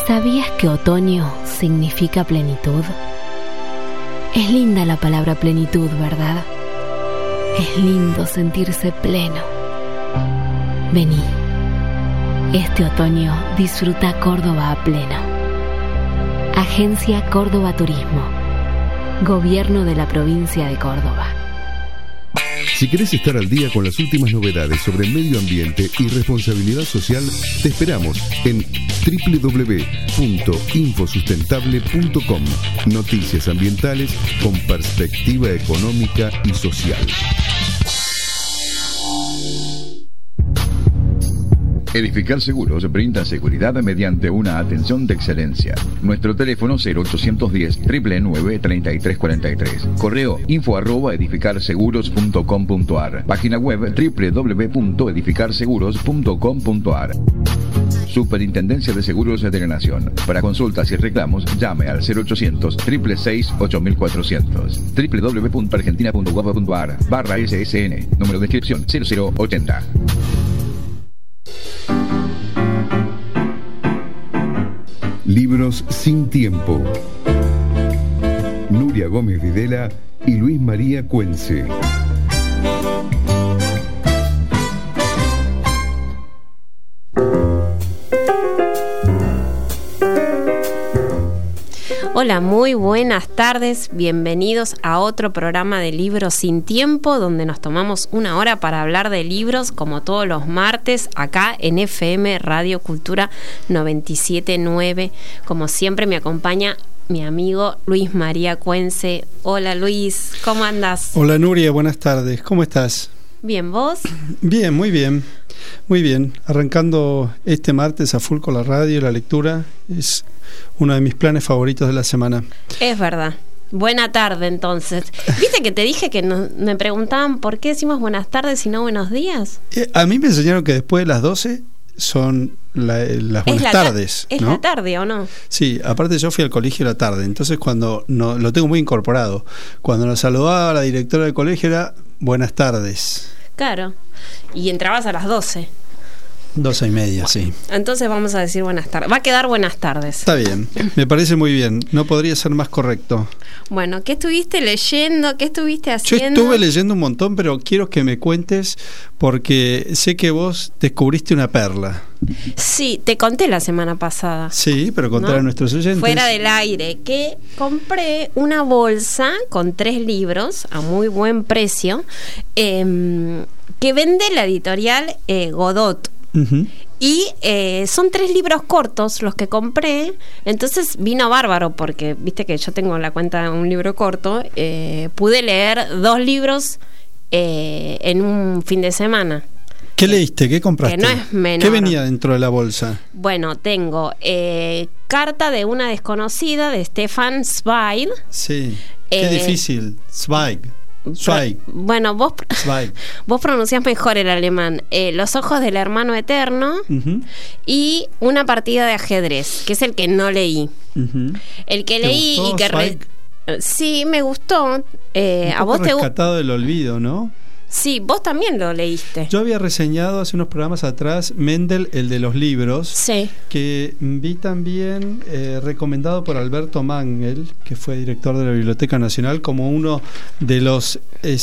¿Sabías que otoño significa plenitud? Es linda la palabra plenitud, ¿verdad? Es lindo sentirse pleno. Vení. Este otoño disfruta Córdoba a pleno. Agencia Córdoba Turismo. Gobierno de la provincia de Córdoba. Si querés estar al día con las últimas novedades sobre medio ambiente y responsabilidad social, te esperamos en www.infosustentable.com. Noticias ambientales con perspectiva económica y social. Edificar Seguros brinda seguridad mediante una atención de excelencia. Nuestro teléfono 0810 999 3343. Correo info@edificarseguros.com.ar. Página web www.edificarseguros.com.ar. Superintendencia de Seguros de la Nación. Para consultas y reclamos, llame al 0800 666 8400. www.argentina.gov.ar/SSN. Número de inscripción 0080. Libros sin tiempo. Nuria Gómez Videla y Luis María Cuense. Hola, muy buenas tardes, bienvenidos a otro programa de Libros sin Tiempo, donde nos tomamos una hora para hablar de libros, como todos los martes, acá en FM Radio Cultura 97.9. Como siempre me acompaña mi amigo Luis María Cuense. Hola Luis, ¿cómo andas? Hola Nuria, buenas tardes, ¿cómo estás? Bien, ¿vos? Bien, muy bien. Muy bien, arrancando este martes a full con la radio y la lectura. Es uno de mis planes favoritos de la semana. Es verdad. Buena tarde, entonces. ¿Viste que te dije que me preguntaban por qué decimos buenas tardes y no buenos días? A mí me enseñaron que después de las 12 son las buenas tardes. ¿Es ¿no? la tarde o no? Sí, aparte yo fui al colegio a la tarde, entonces cuando lo tengo muy incorporado. Cuando nos saludaba la directora del colegio era buenas tardes. Claro. Y entrabas a las 12. 12:30, sí. Entonces vamos a decir buenas tardes. Va a quedar buenas tardes. Está bien, me parece muy bien. No podría ser más correcto. Bueno, ¿qué estuviste leyendo? ¿Qué estuviste haciendo? Yo estuve leyendo un montón, pero quiero que me cuentes porque sé que vos descubriste una perla. Sí, te conté la semana pasada. Sí, pero contar a nuestros oyentes. Fuera del aire, que compré una bolsa con 3 libros a muy buen precio que vende la editorial Godot. Uh-huh. Y son 3 libros cortos los que compré. Entonces vino bárbaro porque viste que yo tengo la cuenta de un libro corto. Pude leer 2 libros en un fin de semana. ¿Qué leíste? ¿Qué compraste? Que no es menor. ¿Qué venía dentro de la bolsa? Bueno, tengo Carta de una desconocida de Stefan Zweig. Sí, qué difícil. Zweig. Bueno, vos pronunciás mejor el alemán. Los ojos del hermano eterno. Uh-huh. Y una partida de ajedrez, que es el que no leí. Uh-huh. El que leí y que sí, me gustó. A vos te rescatado del olvido, ¿no? Sí, vos también lo leíste. Yo había reseñado hace unos programas atrás Mendel, el de los libros, sí, que vi también recomendado por Alberto Mangel, que fue director de la Biblioteca Nacional, como uno de los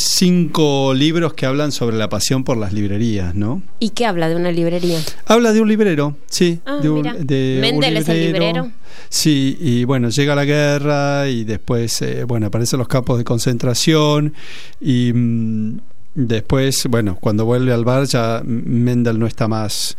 5 libros que hablan sobre la pasión por las librerías, ¿no? ¿Y qué habla de una librería? Habla de un librero, sí. ¿Mendel es el librero? Sí, y bueno, llega la guerra y después, aparecen los campos de concentración y después, cuando vuelve al bar ya Mendel no está más.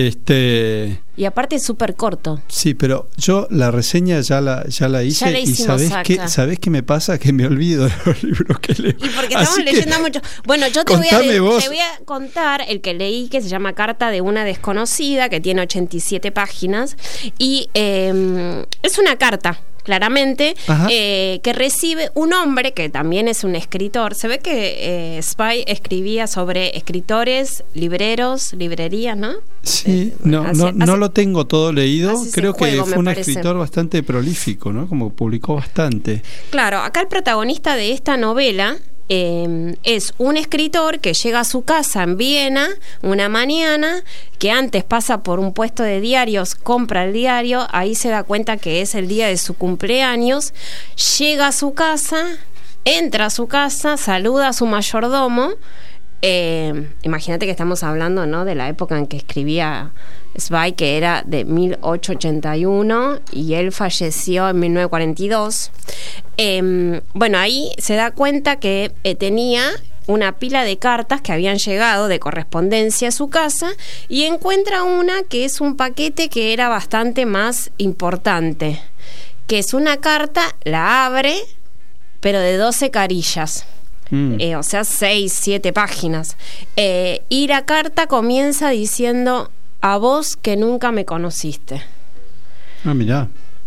Y aparte es súper corto. Sí, pero yo la reseña ya la hice y ¿sabés qué me pasa? Que me olvido de los libros que leo. Y porque estamos leyendo mucho. Bueno, yo te voy a contar el que leí, que se llama Carta de una desconocida, que tiene 87 páginas y es una carta, claramente, que recibe un hombre que también es un escritor. Se ve que Zweig escribía sobre escritores, libreros, librerías, ¿no? Sí, no lo tengo todo leído. Creo que fue un escritor bastante prolífico, ¿no? Como publicó bastante. Claro, acá el protagonista de esta novela es un escritor que llega a su casa en Viena una mañana, que antes pasa por un puesto de diarios, compra el diario, ahí se da cuenta que es el día de su cumpleaños, llega a su casa, entra a su casa, saluda a su mayordomo. Imagínate que estamos hablando, ¿no?, de la época en que escribía Zweig, que era de 1881, y él falleció en 1942. Bueno, ahí se da cuenta que tenía una pila de cartas que habían llegado de correspondencia a su casa, y encuentra una que es un paquete que era bastante más importante, que es una carta, la abre, pero de 12 carillas. O sea, 6, 7 páginas. Y la carta comienza diciendo: a vos que nunca me conociste. Ah, mirá.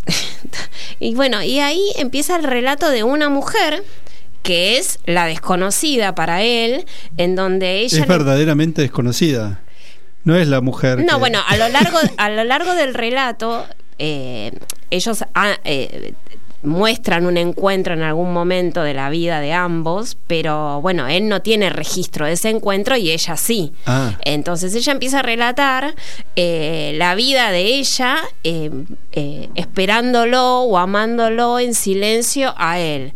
Y bueno, y ahí empieza el relato de una mujer que es la desconocida para él, en donde ella... Es verdaderamente desconocida. No es la mujer. No, bueno, a lo largo del relato, ellos... muestran un encuentro en algún momento de la vida de ambos, pero bueno, él no tiene registro de ese encuentro y ella sí. Entonces ella empieza a relatar la vida de ella, esperándolo o amándolo en silencio a él.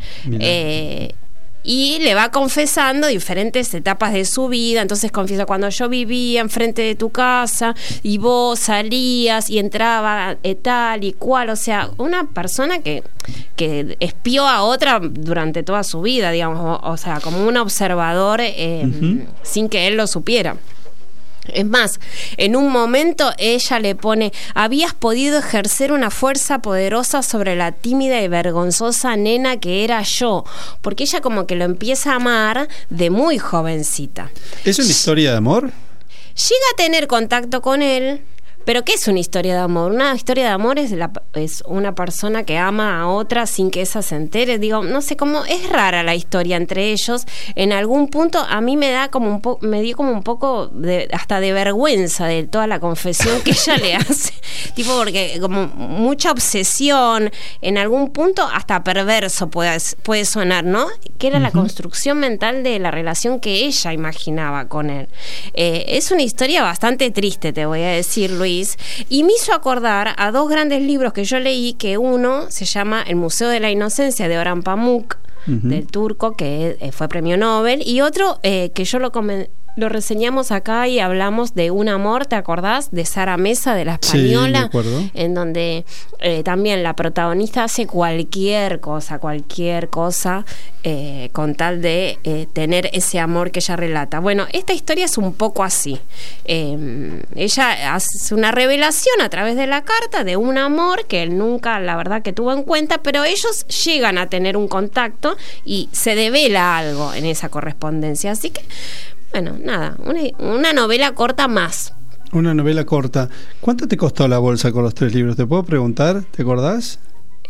Y le va confesando diferentes etapas de su vida. Entonces confiesa: cuando yo vivía enfrente de tu casa y vos salías y entraba tal y cual. O sea, una persona que espió a otra durante toda su vida, digamos, o sea, como un observador sin que él lo supiera. Es más, en un momento ella le pone: habías podido ejercer una fuerza poderosa sobre la tímida y vergonzosa nena que era yo, porque ella como que lo empieza a amar de muy jovencita. ¿Es una historia de amor? Llega a tener contacto con él. ¿Pero qué es una historia de amor? Una historia de amor es una persona que ama a otra sin que esa se entere. Digo, no sé cómo, es rara la historia entre ellos. En algún punto a mí me dio como un poco hasta de vergüenza de toda la confesión que ella le hace. Tipo, porque como mucha obsesión, en algún punto hasta perverso puede sonar, ¿no? Que era la construcción mental de la relación que ella imaginaba con él. Es una historia bastante triste, te voy a decir, Luis. Y me hizo acordar a dos grandes libros que yo leí, que uno se llama El Museo de la Inocencia, de Orhan Pamuk, del turco, que fue premio Nobel, y otro que yo lo reseñamos acá y hablamos de Un amor, ¿te acordás? De Sara Mesa, de la española. Sí, me acuerdo. En donde también la protagonista hace cualquier cosa con tal de tener ese amor que ella relata. Bueno, esta historia es un poco así. Ella hace una revelación a través de la carta de un amor que él nunca, la verdad, que tuvo en cuenta, pero ellos llegan a tener un contacto y se devela algo en esa correspondencia. Así que, bueno, nada, una novela corta más. Una novela corta. ¿Cuánto te costó la bolsa con los 3 libros? ¿Te puedo preguntar? ¿Te acordás?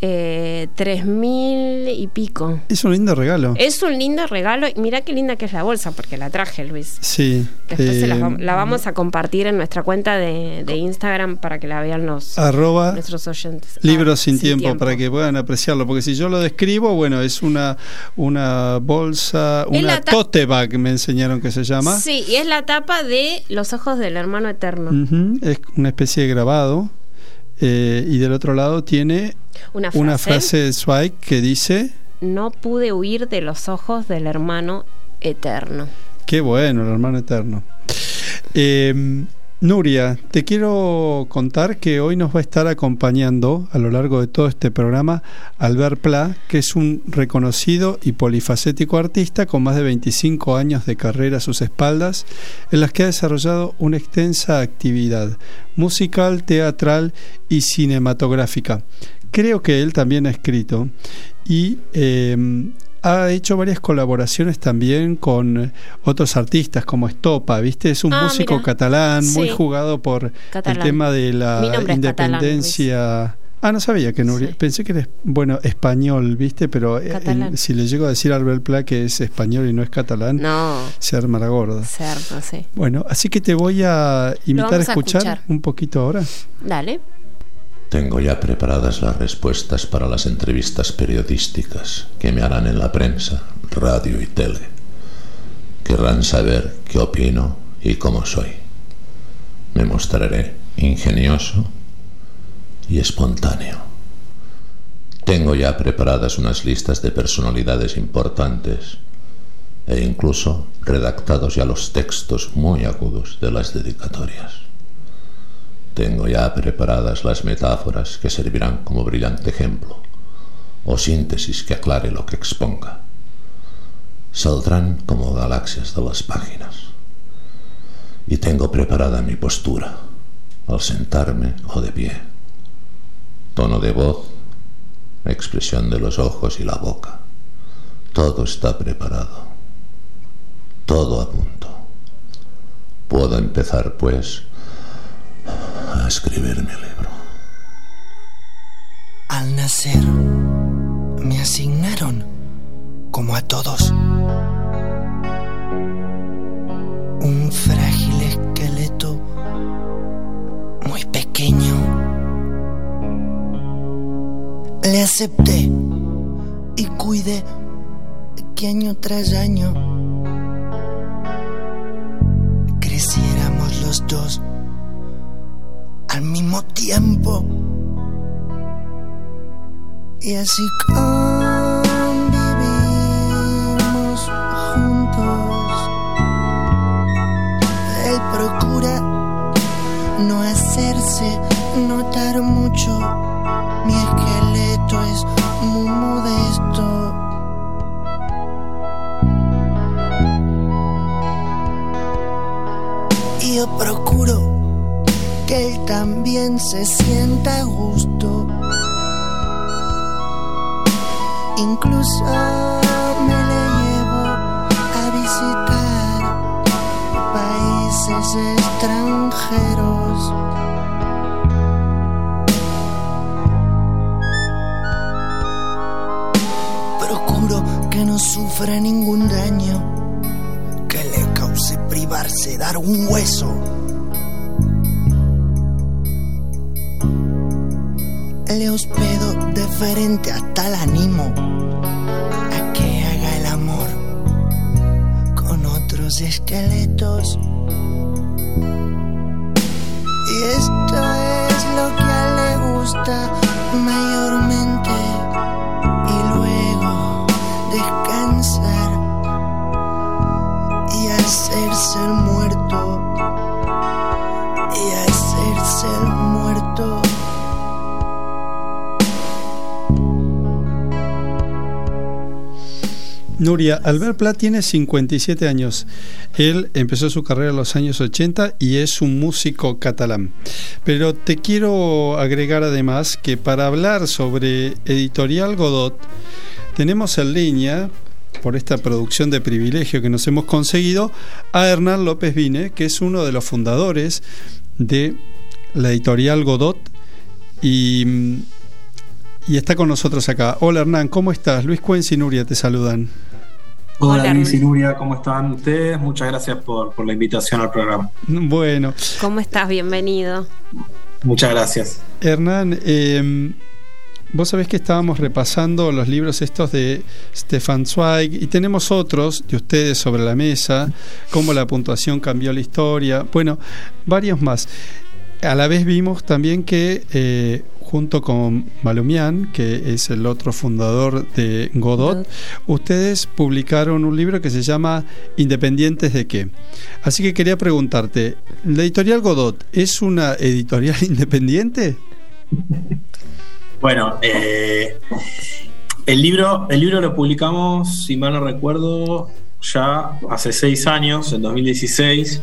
3.000 y pico. Es un lindo regalo. Es un lindo regalo. Y mirá qué linda que es la bolsa, porque la traje, Luis. Sí. Después la vamos a compartir en nuestra cuenta de Instagram para que la vean nuestros oyentes. Libros sin tiempo, para que puedan apreciarlo. Porque si yo lo describo, bueno, es una bolsa, una tote bag, me enseñaron que se llama. Sí, y es la tapa de Los ojos del hermano eterno. Es una especie de grabado. Y del otro lado tiene una frase de Zweig que dice: no pude huir de los ojos del hermano eterno. Qué bueno, el hermano eterno. Nuria, te quiero contar que hoy nos va a estar acompañando a lo largo de todo este programa Albert Pla, que es un reconocido y polifacético artista con más de 25 años de carrera a sus espaldas, en las que ha desarrollado una extensa actividad musical, teatral y cinematográfica. Creo que él también ha escrito y ha hecho varias colaboraciones también con otros artistas como Estopa, ¿viste? Es un músico catalán, muy jugado por el tema de la independencia. No sabía que Nuria. Pensé que eres, español, ¿viste? Pero si le llego a decir a Albert Pla que es español y no es catalán, se arma la gorda. Cierto, sí. Bueno, así que te voy a invitar a escuchar un poquito ahora. Dale. Tengo ya preparadas las respuestas para las entrevistas periodísticas que me harán en la prensa, radio y tele. Querrán saber qué opino y cómo soy. Me mostraré ingenioso y espontáneo. Tengo ya preparadas unas listas de personalidades importantes e incluso redactados ya los textos muy agudos de las dedicatorias. Tengo ya preparadas las metáforas que servirán como brillante ejemplo o síntesis que aclare lo que exponga. Saldrán como galaxias de las páginas. Y tengo preparada mi postura, al sentarme o de pie. Tono de voz, expresión de los ojos y la boca. Todo está preparado. Todo a punto. Puedo empezar, pues, a escribir mi libro. Al nacer, me asignaron, como a todos, un frágil esqueleto muy pequeño. Le acepté y cuidé que año tras año creciéramos los dos al mismo tiempo, y así convivimos juntos. Él procura no hacerse notar mucho, mi esqueleto es muy modesto. Y yo procuro que él también se sienta a gusto. Incluso me le llevo a visitar países extranjeros. Procuro que no sufra ningún daño que le cause privarse dar un hueso. Le hospedo de frente hasta el ánimo a que haga el amor con otros esqueletos. Y esto es lo que a él le gusta mayormente. Y luego descansar y hacerse el muerto. Y hacerse el muerto. Nuria, Albert Pla tiene 57 años. Él empezó su carrera en los años 80 y es un músico catalán. Pero te quiero agregar además que para hablar sobre Editorial Godot tenemos en línea, por esta producción de privilegio que nos hemos conseguido, a Hernán López Vine, que es uno de los fundadores de la Editorial Godot y está con nosotros acá. Hola Hernán, ¿cómo estás? Luis Cuenz y Nuria te saludan. Hola Luis y Nuria, ¿cómo están ustedes? Muchas gracias por la invitación al programa. Bueno. ¿Cómo estás? Bienvenido. Muchas gracias. Hernán, vos sabés que estábamos repasando los libros estos de Stefan Zweig y tenemos otros de ustedes sobre la mesa, cómo la puntuación cambió la historia, bueno, varios más. A la vez vimos también que junto con Malumian, que es el otro fundador de Godot, ustedes publicaron un libro que se llama ¿Independientes de qué? Así que quería preguntarte, ¿la editorial Godot es una editorial independiente? Bueno, el libro lo publicamos, si mal no recuerdo, ya hace 6 años, en 2016.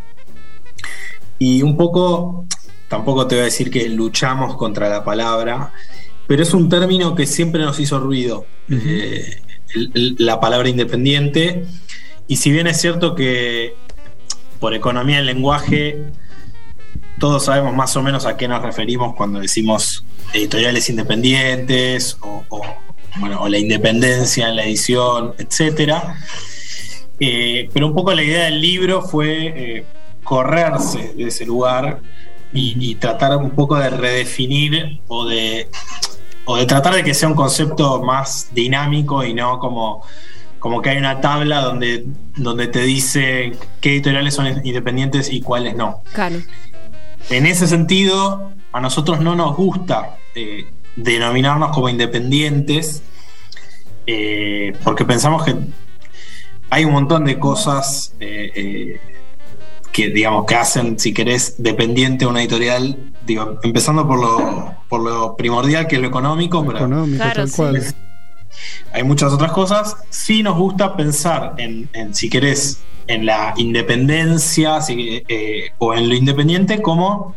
Y un poco, tampoco te voy a decir que luchamos contra la palabra, pero es un término que siempre nos hizo ruido, la palabra independiente. Y si bien es cierto que por economía del lenguaje todos sabemos más o menos a qué nos referimos cuando decimos editoriales independientes o la independencia en la edición, etcétera. Pero un poco la idea del libro fue correrse de ese lugar y tratar un poco de redefinir o de tratar de que sea un concepto más dinámico y no como que hay una tabla donde te dice qué editoriales son independientes y cuáles no. Claro. En ese sentido, a nosotros no nos gusta denominarnos como independientes, porque pensamos que hay un montón de cosas que, digamos, que hacen, si querés, dependiente a una editorial, digo, empezando por lo primordial, que es lo económico, pero claro, tal cual. Hay muchas otras cosas. Sí nos gusta pensar en si querés, en la independencia o en lo independiente como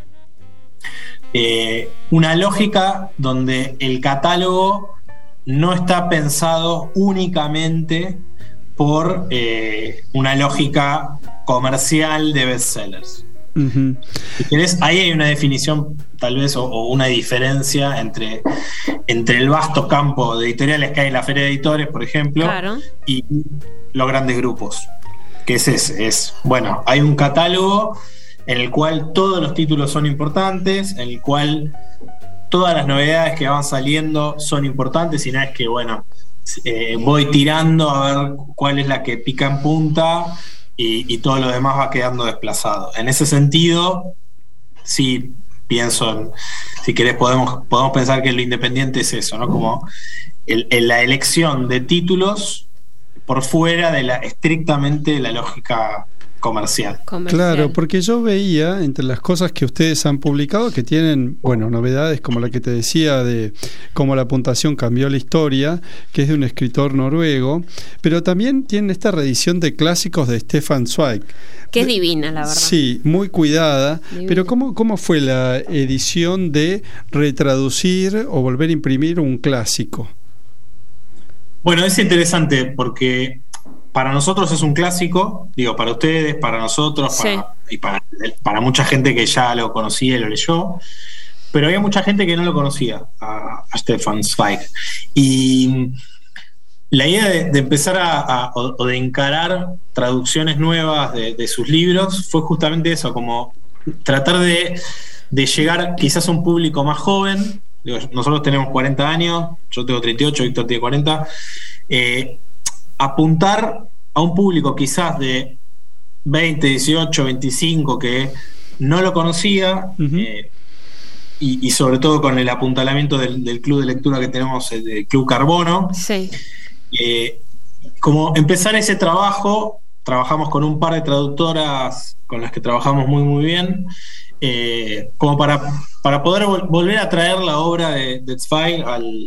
una lógica donde el catálogo no está pensado únicamente por una lógica comercial de bestsellers. Uh-huh. Si querés, ahí hay una definición tal vez o una diferencia entre el vasto campo de editoriales que hay en la Feria de Editores, por ejemplo, claro, y los grandes grupos, que es ese, bueno, hay un catálogo en el cual todos los títulos son importantes, en el cual todas las novedades que van saliendo son importantes, y no es que, bueno, voy tirando a ver cuál es la que pica en punta y todo lo demás va quedando desplazado. En ese sentido, sí pienso si querés podemos pensar que lo independiente es eso, ¿no? Como la elección de títulos por fuera de estrictamente la lógica comercial. Claro, porque yo veía entre las cosas que ustedes han publicado que tienen, bueno, novedades como la que te decía de cómo la puntuación cambió la historia, que es de un escritor noruego, pero también tienen esta reedición de clásicos de Stefan Zweig. Que es divina, la verdad. Sí, muy cuidada. Divina. Pero ¿cómo fue la edición de retraducir o volver a imprimir un clásico? Bueno, es interesante porque para nosotros es un clásico, digo, para ustedes, para nosotros, sí, y para mucha gente que ya lo conocía y lo leyó, pero había mucha gente que no lo conocía a Stefan Zweig. Y la idea de empezar o de encarar traducciones nuevas de sus libros fue justamente eso, como tratar de llegar quizás a un público más joven. Digo, nosotros tenemos 40 años, yo tengo 38, Víctor tiene 40, apuntar a un público quizás de 20, 18, 25 que no lo conocía, uh-huh, y sobre todo con el apuntalamiento del club de lectura que tenemos, el Club Carbono. Sí. Como empezar ese trabajo, trabajamos con un par de traductoras con las que trabajamos muy muy bien, como para poder volver a traer la obra de Zweig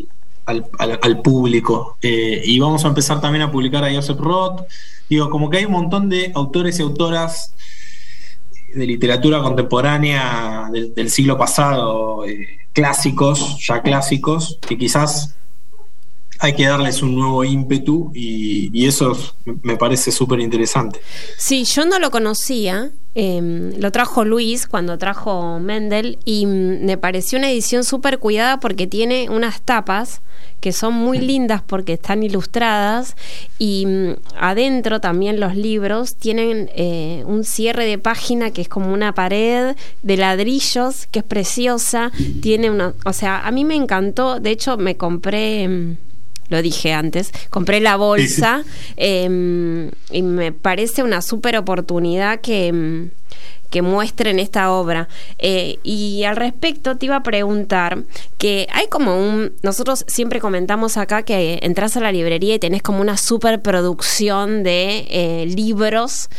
al público, y vamos a empezar también a publicar a Joseph Roth. Digo, como que hay un montón de autores y autoras de literatura contemporánea del siglo pasado, clásicos, que quizás hay que darles un nuevo ímpetu, y eso me parece súper interesante. Sí, yo no lo conocía, lo trajo Luis cuando trajo Mendel, y me pareció una edición súper cuidada porque tiene unas tapas que son muy lindas porque están ilustradas, y adentro también los libros tienen un cierre de página que es como una pared de ladrillos que es preciosa, tiene una, o sea, a mí me encantó. De hecho me compré, lo dije antes, compré la bolsa, y me parece una súper oportunidad que muestren esta obra. Y al respecto te iba a preguntar que hay como nosotros siempre comentamos acá que entras a la librería y tenés como una superproducción de libros,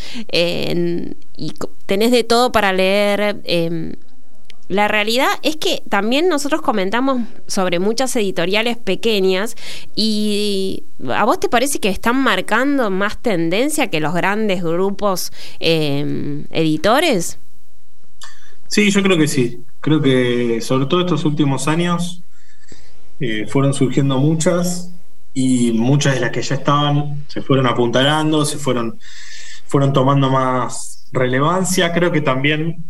y tenés de todo para leer. La realidad es que también nosotros comentamos sobre muchas editoriales pequeñas, y ¿a vos te parece que están marcando más tendencia que los grandes grupos editores? Sí, yo creo que sí. Creo que sobre todo estos últimos años fueron surgiendo muchas, y muchas de las que ya estaban se fueron apuntalando, fueron tomando más relevancia. Creo que también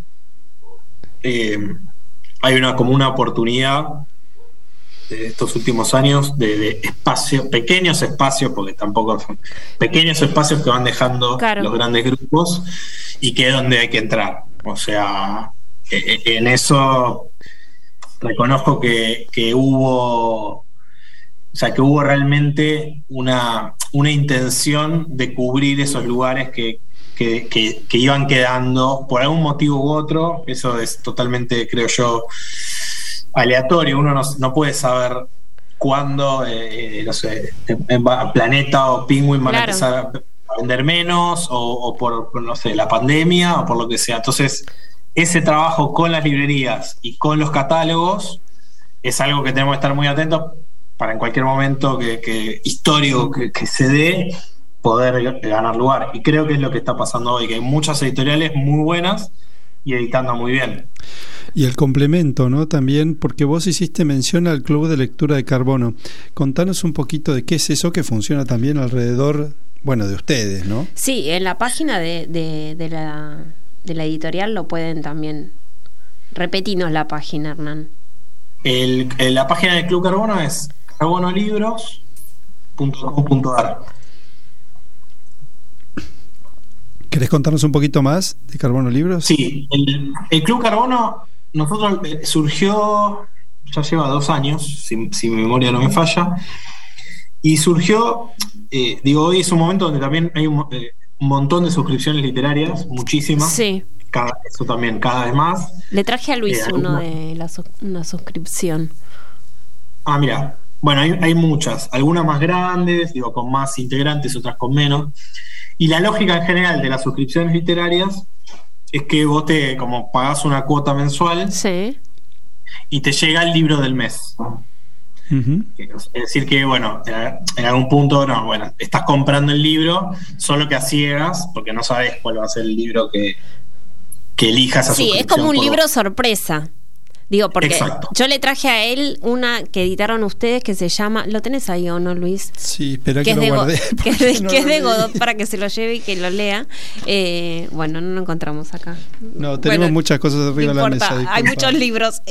hay como una oportunidad de estos últimos años de pequeños espacios, porque tampoco son pequeños espacios que van dejando, claro, los grandes grupos, y que es donde hay que entrar. O sea, en eso reconozco que hubo, o sea, que hubo realmente una intención de cubrir esos lugares que iban quedando por algún motivo u otro. Eso es totalmente, creo yo, aleatorio. Uno no puede saber cuándo, no sé, Planeta o Penguin van a empezar a vender menos, o por, no sé, la pandemia, o por lo que sea. Entonces, ese trabajo con las librerías y con los catálogos es algo que tenemos que estar muy atentos para en cualquier momento histórico que se dé, poder ganar lugar. Y creo que es lo que está pasando hoy, que hay muchas editoriales muy buenas y editando muy bien. Y el complemento, ¿no? También, porque vos hiciste mención al Club de Lectura de Carbono. Contanos un poquito de qué es eso que funciona también alrededor, bueno, de ustedes, ¿no? Sí, en la página de la editorial lo pueden también. Repetinos la página, Hernán. La página del Club Carbono es carbonolibros.com.ar. ¿Querés contarnos un poquito más de Carbono Libros? Sí, el Club Carbono, nosotros surgió, ya lleva 2 años, si mi memoria no me falla, y surgió, hoy es un momento donde también hay un montón de suscripciones literarias, muchísimas. Sí. Eso también, cada vez más. Le traje a Luis una suscripción. Mira, bueno, hay muchas, algunas más grandes, con más integrantes, otras con menos. Y la lógica en general de las suscripciones literarias es que vos como pagás una cuota mensual, sí, y te llega el libro del mes. Uh-huh. Es decir que, bueno, en algún punto, estás comprando el libro, solo que a ciegas, porque no sabes cuál va a ser el libro que elijas a suscripción. Sí, es como un libro sorpresa. Porque exacto. Yo le traje a él una que editaron ustedes que se llama... ¿Lo tenés ahí o no, Luis? Sí, espera que lo guardé. Que es de Godot, para que se lo lleve y que lo lea. No lo encontramos acá. No, tenemos muchas cosas arriba de la mesa. Disculpa. Hay muchos libros.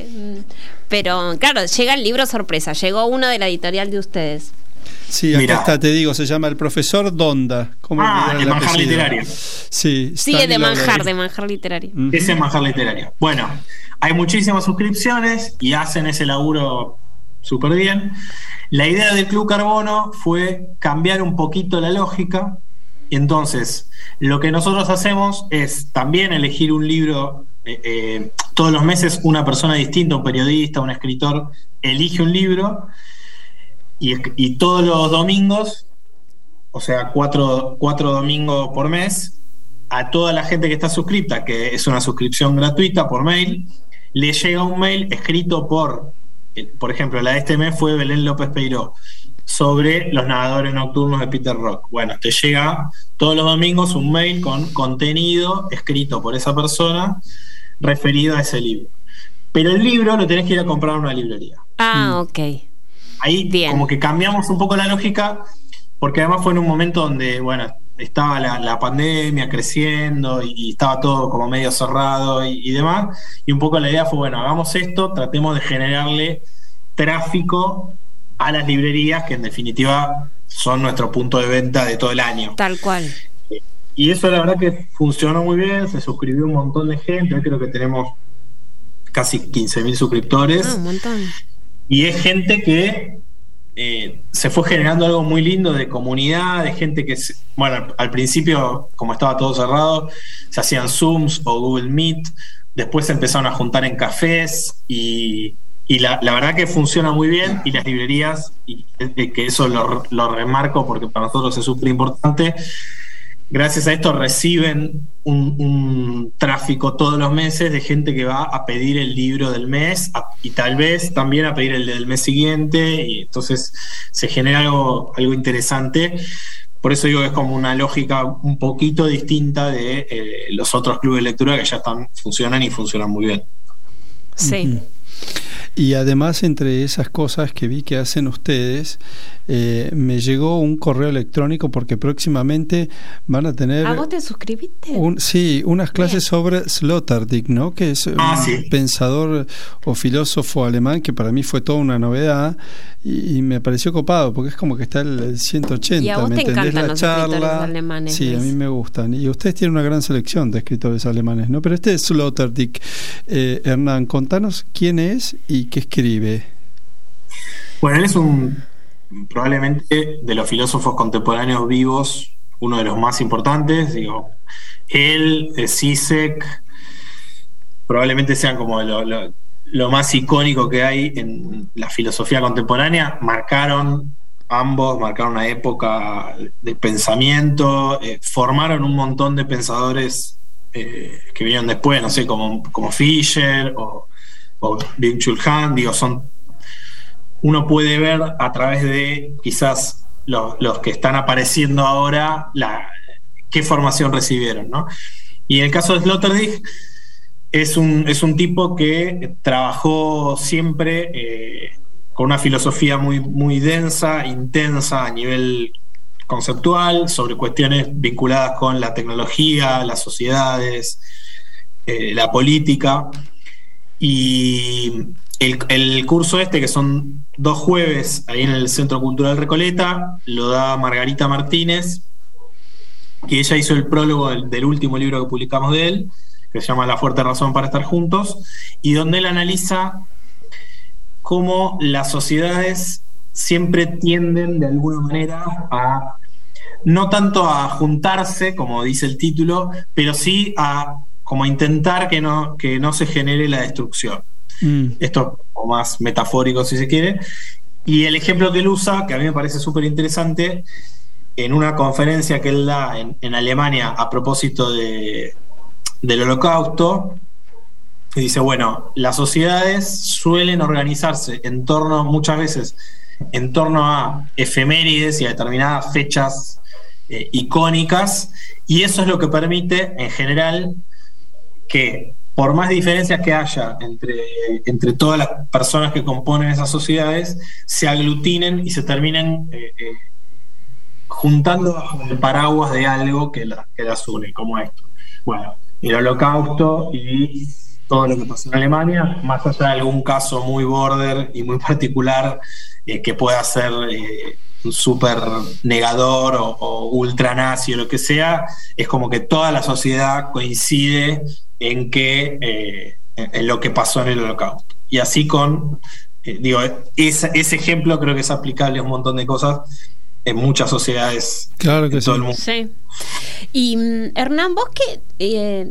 Pero, claro, llega el libro sorpresa. Llegó uno de la editorial de ustedes. Sí, acá está, te digo, se llama El Profesor Donda. De Manjar Literario. Sí, es de Manjar Literario. Uh-huh. Ese es Manjar Literario. Bueno, hay muchísimas suscripciones y hacen ese laburo súper bien. La idea del Club Carbono fue cambiar un poquito la lógica. Entonces, lo que nosotros hacemos es también elegir un libro. Todos los meses una persona distinta, un periodista, un escritor, elige un libro. Y todos los domingos, o sea, 4 domingos por mes, a toda la gente que está suscripta, que es una suscripción gratuita por mail, le llega un mail escrito por ejemplo, la de este mes fue Belén López Peiró, sobre los nadadores nocturnos de Peter Rock. Bueno, te llega todos los domingos un mail con contenido escrito por esa persona referido a ese libro. Pero el libro lo tenés que ir a comprar a una librería. Ok. Ahí bien. Como que cambiamos un poco la lógica, porque además fue en un momento donde, estaba la pandemia creciendo y estaba todo como medio cerrado y demás, y un poco la idea fue, hagamos esto, tratemos de generarle tráfico a las librerías, que en definitiva son nuestro punto de venta de todo el año. Tal cual. Y eso la verdad que funcionó muy bien, se suscribió un montón de gente, hoy creo que tenemos casi 15.000 suscriptores. Un montón. Y es gente que se fue generando algo muy lindo de comunidad, de gente que, al principio, como estaba todo cerrado, se hacían Zooms o Google Meet, después se empezaron a juntar en cafés y la verdad que funciona muy bien, y las librerías, y que eso lo remarco porque para nosotros es súper importante, gracias a esto reciben un tráfico todos los meses de gente que va a pedir el libro del mes y tal vez también a pedir el del mes siguiente, y entonces se genera algo interesante. Por eso digo que es como una lógica un poquito distinta de los otros clubes de lectura que ya funcionan y funcionan muy bien. Sí. Y además, entre esas cosas que vi que hacen ustedes, me llegó un correo electrónico porque próximamente van a tener... ¿A vos te suscribiste? Sí, unas clases sobre Sloterdijk, ¿no? Que es un pensador o filósofo alemán que para mí fue toda una novedad y me pareció copado porque es como que está el 180. Y a vos ¿me te entendés? encantan La los charla, escritores alemanes. Sí, ¿ves? a mí me gustan. Y ustedes tienen una gran selección de escritores alemanes, ¿no? Pero este es Sloterdijk. Hernán, contanos quién es y qué escribe. Bueno, él es probablemente de los filósofos contemporáneos vivos, uno de los más importantes. Digo, él, Zizek, probablemente sean como lo más icónico que hay en la filosofía contemporánea. Marcaron una época de pensamiento, formaron un montón de pensadores que vinieron después, no sé, como Fischer o Byung-Chul Han. Digo, uno puede ver a través de quizás los que están apareciendo ahora qué formación recibieron, ¿no? Y en el caso de Sloterdijk es un tipo que trabajó siempre con una filosofía muy, muy densa, intensa a nivel conceptual, sobre cuestiones vinculadas con la tecnología, las sociedades, la política. Y el curso que son 2 jueves ahí en el Centro Cultural Recoleta, lo da Margarita Martínez, que ella hizo el prólogo del último libro que publicamos de él, que se llama La fuerte razón para estar juntos, y donde él analiza cómo las sociedades siempre tienden de alguna manera no tanto a juntarse, como dice el título, pero sí a como intentar que no se genere la destrucción. Esto es como más metafórico, si se quiere. Y el ejemplo que él usa, que a mí me parece súper interesante, en una conferencia que él da en Alemania a propósito del Holocausto, dice, bueno, las sociedades suelen organizarse muchas veces en torno a efemérides y a determinadas fechas icónicas, y eso es lo que permite, en general, que por más diferencias que haya entre todas las personas que componen esas sociedades, se aglutinen y se terminen juntando bajo el paraguas de algo que las une, como esto. Bueno, el Holocausto y todo lo que pasó en Alemania, más allá de algún caso muy border y muy particular que pueda ser un súper negador o ultranazi o lo que sea, es como que toda la sociedad coincide en lo que pasó en el Holocausto. Y así ese ejemplo creo que es aplicable a un montón de cosas en muchas sociedades, claro que en todo el mundo. Sí. Y Hernán, vos que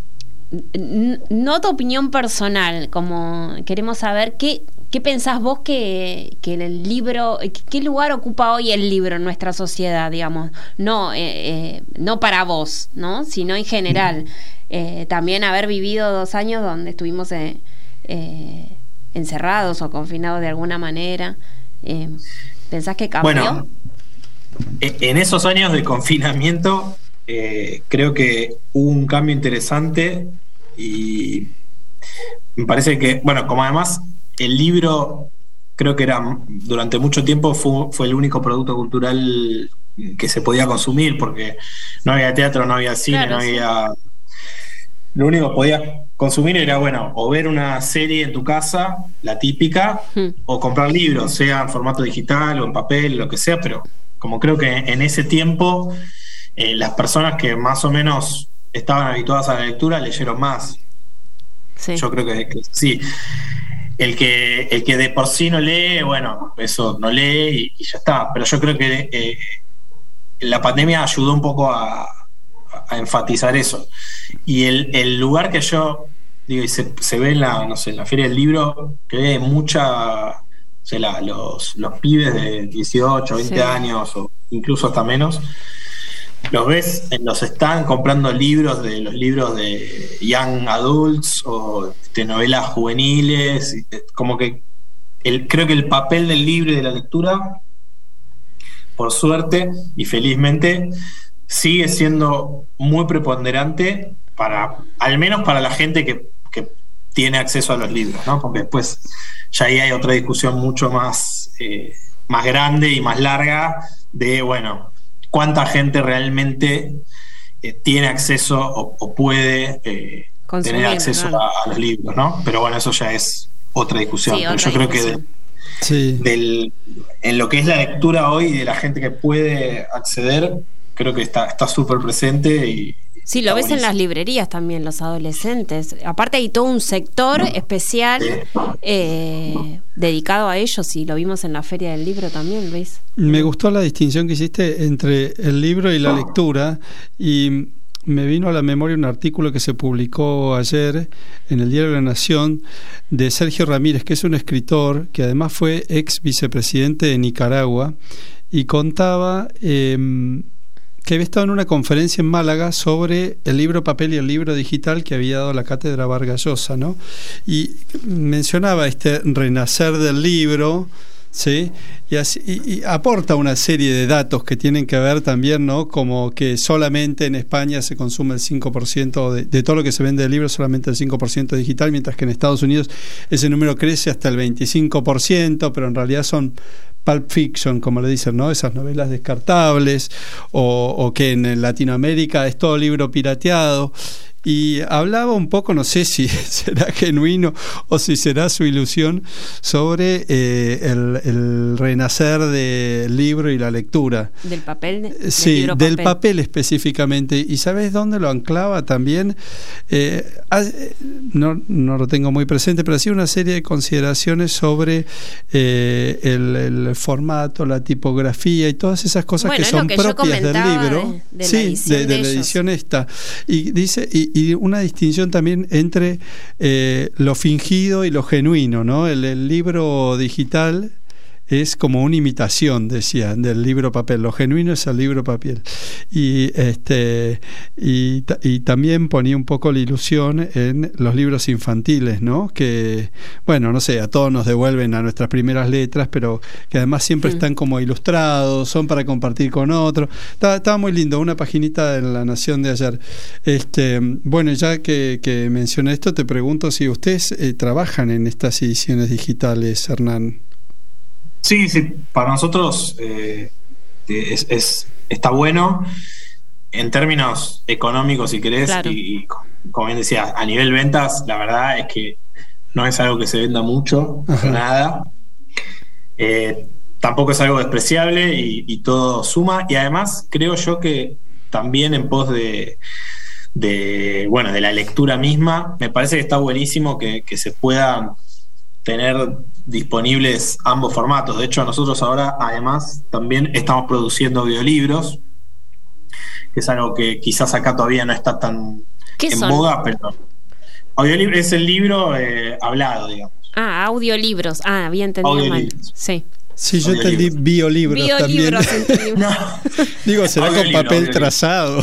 no tu opinión personal, como queremos saber qué pensás vos que el libro, qué lugar ocupa hoy el libro en nuestra sociedad, digamos, no para vos, ¿no? Sino en general. También haber vivido 2 años donde estuvimos encerrados o confinados de alguna manera. ¿Pensás que cambió? Bueno, en esos años de confinamiento creo que hubo un cambio interesante y me parece que, bueno, como además el libro creo que durante mucho tiempo fue el único producto cultural que se podía consumir, porque no había teatro, no había cine, claro, no había... Lo único que podías consumir era, bueno, o ver una serie en tu casa, la típica, o comprar libros, sea en formato digital o en papel, lo que sea, pero como creo que en ese tiempo las personas que más o menos estaban habituadas a la lectura leyeron más. Sí. Yo creo que sí. El que de por sí no lee, bueno, eso no lee y ya está. Pero yo creo que la pandemia ayudó un poco a enfatizar eso. Y el lugar que yo digo, y se ve en la Feria del Libro, que hay mucha, los pibes de 18, 20 años o incluso hasta menos, los ves en los stands comprando libros de young adults o de novelas juveniles, como que creo que el papel del libro y de la lectura, por suerte y felizmente, sigue siendo muy preponderante al menos para la gente que tiene acceso a los libros, ¿no? Porque después ya ahí hay otra discusión mucho más grande y más larga de, bueno, cuánta gente realmente tiene acceso o puede tener acceso a los libros, ¿no? Pero bueno, eso ya es otra discusión. Sí, pero yo creo que en lo que es la lectura hoy de la gente que puede acceder, creo que está súper presente y sí, lo ves en las librerías también, los adolescentes. Aparte hay todo un sector especial dedicado a ellos, y lo vimos en la Feria del Libro también, Luis. Me gustó la distinción que hiciste entre el libro y la lectura, y me vino a la memoria un artículo que se publicó ayer en el Diario de la Nación de Sergio Ramírez, que es un escritor que además fue ex vicepresidente de Nicaragua, y contaba que había estado en una conferencia en Málaga sobre el libro papel y el libro digital que había dado la cátedra Vargas Llosa, ¿no? Y mencionaba este renacer del libro, ¿sí? Y aporta una serie de datos que tienen que ver también, ¿no? Como que solamente en España se consume el 5% de todo lo que se vende de libros, solamente el 5% digital, mientras que en Estados Unidos ese número crece hasta el 25%, pero en realidad son pulp fiction, como le dicen, ¿no? Esas novelas descartables, o que en Latinoamérica es todo libro pirateado. Y hablaba un poco, no sé si será genuino o si será su ilusión, sobre el renacer del libro y la lectura. ¿Del papel? Sí, del papel específicamente. ¿Y sabes dónde lo anclaba también? No lo tengo muy presente, pero hacía una serie de consideraciones sobre el formato, la tipografía y todas esas cosas que son propias del libro. De la edición esta. Y dice... Y una distinción también entre lo fingido y lo genuino, ¿no? El libro digital es como una imitación, decía, del libro papel. Lo genuino es el libro papel. Y también ponía un poco la ilusión en los libros infantiles, ¿no? Que, bueno, no sé, a todos nos devuelven a nuestras primeras letras, pero que además siempre están como ilustrados, son para compartir con otros. Estaba muy lindo, una paginita en La Nación de ayer. Bueno, ya que mencioné esto, te pregunto si ustedes trabajan en estas ediciones digitales, Hernán. Sí, para nosotros está bueno en términos económicos, si querés, claro. Y como bien decías, a nivel ventas, la verdad es que no es algo que se venda mucho, nada. Tampoco es algo despreciable y todo suma, y además creo yo que también en pos de la lectura misma, me parece que está buenísimo que se puedan tener disponibles ambos formatos. De hecho, nosotros ahora además también estamos produciendo audiolibros, que es algo que quizás acá todavía no está tan en boga, pero audiolibro es el libro hablado, digamos. Audiolibros. Había entendido mal. Sí. Sí, yo entendí biolibros también. No. Digo, será con papel trazado.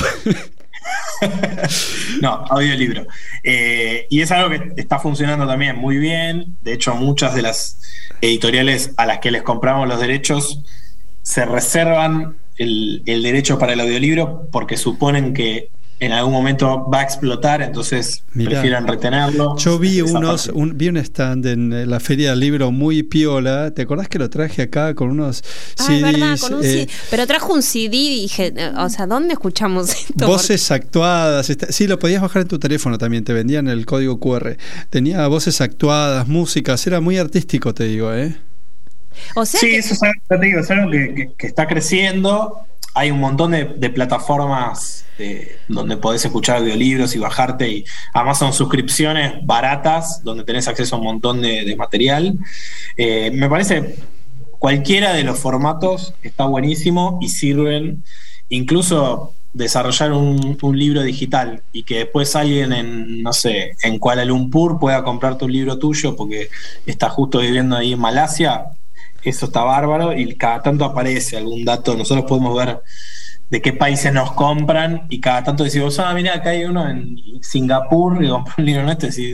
No, audiolibro. Y es algo que está funcionando también muy bien. De hecho, muchas de las editoriales a las que les compramos los derechos se reservan el derecho para el audiolibro porque suponen que en algún momento va a explotar, entonces prefieren retenerlo. Yo vi vi un stand en la Feria del Libro muy piola. ¿Te acordás que lo traje acá con unos CDs? Es verdad, con un CD. Pero trajo un CD y dije, o sea, ¿dónde escuchamos esto? Voces actuadas. Sí, lo podías bajar en tu teléfono también, te vendían el código QR. Tenía voces actuadas, músicas, era muy artístico, te digo, O sea eso es algo que está creciendo. Hay un montón de plataformas donde podés escuchar audiolibros y bajarte, y además son suscripciones baratas donde tenés acceso a un montón de material. Me parece cualquiera de los formatos está buenísimo y sirven. Incluso desarrollar un libro digital y que después alguien en Kuala Lumpur pueda comprar tu libro tuyo porque está justo viviendo ahí en Malasia. Eso está bárbaro, y cada tanto aparece algún dato. Nosotros podemos ver de qué países nos compran y cada tanto decimos, mirá, acá hay uno en Singapur y compró un libro nuestro, y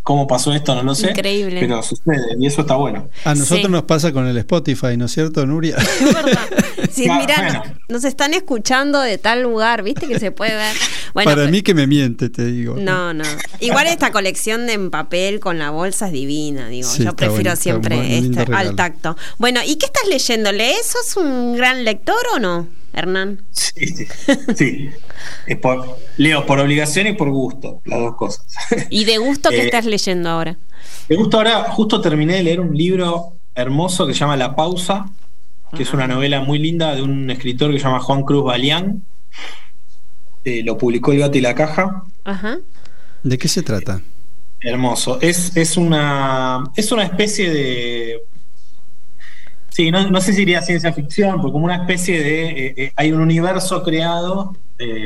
cómo pasó esto, no lo sé. Increíble. Pero sucede, y eso está bueno. A nosotros Sí. nos pasa con el Spotify, ¿no es cierto, Nuria? Es verdad. Sí, Claro, mira, bueno. nos están escuchando de tal lugar, ¿viste? Que se puede ver. Bueno, Para pues- mí que me miente, te digo. No. Igual esta colección de en papel con la bolsa es divina, digo. Sí, Yo está prefiero bueno, está siempre un lindo al regalo. tacto. Bueno, ¿y qué estás leyendo? ¿Lees? ¿Sos un gran lector o no, Hernán? Sí. Leo por obligación y por gusto, las dos cosas. ¿Y de gusto qué Eh, estás leyendo ahora? Me gusta ahora, justo terminé de leer un libro hermoso que se llama La Pausa, que es una novela muy linda de un escritor que se llama Juan Cruz Balián. Lo publicó El Gato y la Caja. Ajá. ¿De qué se trata? Hermoso. Es una especie de... Sí, no sé si diría ciencia ficción, porque como una especie de... hay un universo creado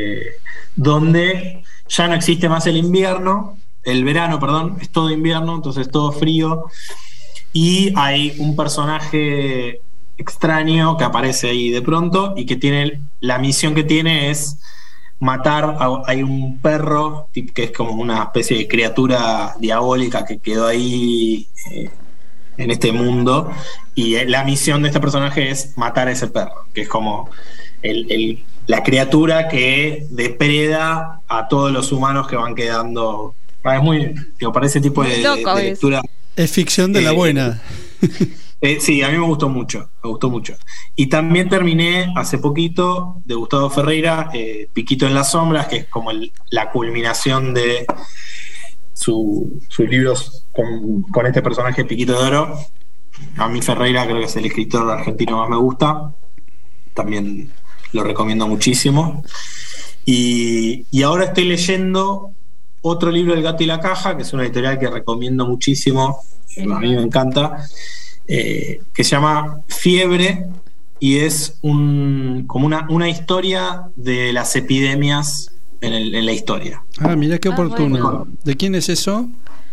donde ya no existe más el verano, perdón, es todo invierno, entonces todo frío. Y hay un personaje extraño que aparece ahí de pronto y que tiene... La misión que tiene es matar. Hay un perro que es como una especie de criatura diabólica que quedó ahí en este mundo, y la misión de este personaje es matar a ese perro, que es como la criatura que depreda a todos los humanos que van quedando. Es muy, digo, para ese tipo de Loco es. lectura. Es ficción de la buena. Sí, a mí me gustó mucho. Y también terminé hace poquito de Gustavo Ferreira, Piquito en las sombras, que es como la culminación de sus libros con este personaje Piquito de Oro. A mí Ferreira creo que es el escritor argentino que más me gusta. También lo recomiendo muchísimo. Y ahora estoy leyendo otro libro del Gato y la Caja, que es una editorial que recomiendo muchísimo. A mí me encanta. Que se llama Fiebre, y es como una historia de las epidemias en la historia. Ah, mira qué oportuno. bueno. ¿De quién es eso?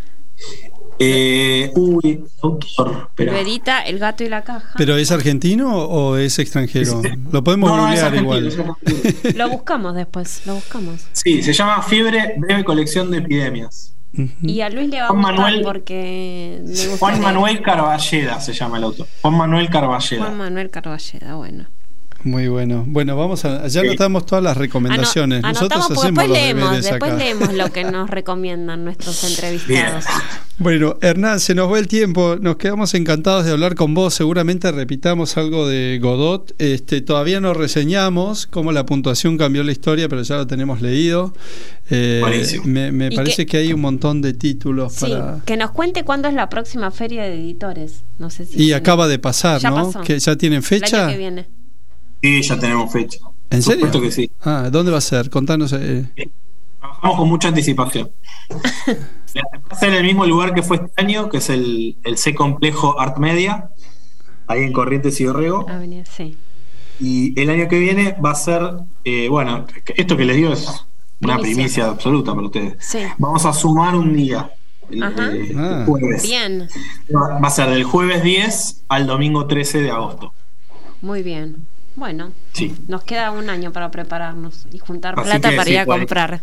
Autor, espera. Verita, El Gato y la Caja. ¿Pero es argentino o es extranjero? Lo podemos No, es googlear argentino, igual. es argentino. Lo buscamos después, lo buscamos. Sí, se llama Fiebre, breve colección de epidemias. Y a Luis le va a Juan gustar Manuel- porque le gusta Juan leer. Manuel Carballeda se llama el autor. Juan Manuel Carballeda. Juan Manuel Carballeda, bueno. Muy bueno. Bueno, vamos a. Ya anotamos todas las recomendaciones. Nosotros Anotamos, hacemos porque los después deberes acá. leemos lo que nos recomiendan nuestros entrevistados. Bueno, Hernán, se nos va el tiempo. Nos quedamos encantados de hablar con vos. Seguramente repitamos algo de Godot. Todavía no reseñamos cómo la puntuación cambió la historia, pero ya lo tenemos leído. Buenísimo. Me Y parece que hay un montón de títulos Sí, para. que nos cuente cuándo es la próxima feria de editores. No sé si Y acaba de pasar, Ya ¿no? pasó. Que ya tienen el fecha. año que viene. Sí, ya tenemos fecha. ¿En Por serio? supuesto que sí. Ah, ¿dónde va a ser? Contanos. Trabajamos con mucha anticipación. Va a ser en el mismo lugar que fue este año, que es el C Complejo Art Media, ahí en Corrientes y Dorrego. Avenida, sí. Y el año que viene va a ser, bueno, esto que les digo es una primicia absoluta para ustedes. Sí. Vamos a sumar un día, el Ajá. jueves. Bien, Va a ser del jueves 10 al domingo 13 de agosto. muy bien. Bueno, Sí. nos queda un año para prepararnos y juntar Así plata que para sí, ir a pues. comprar.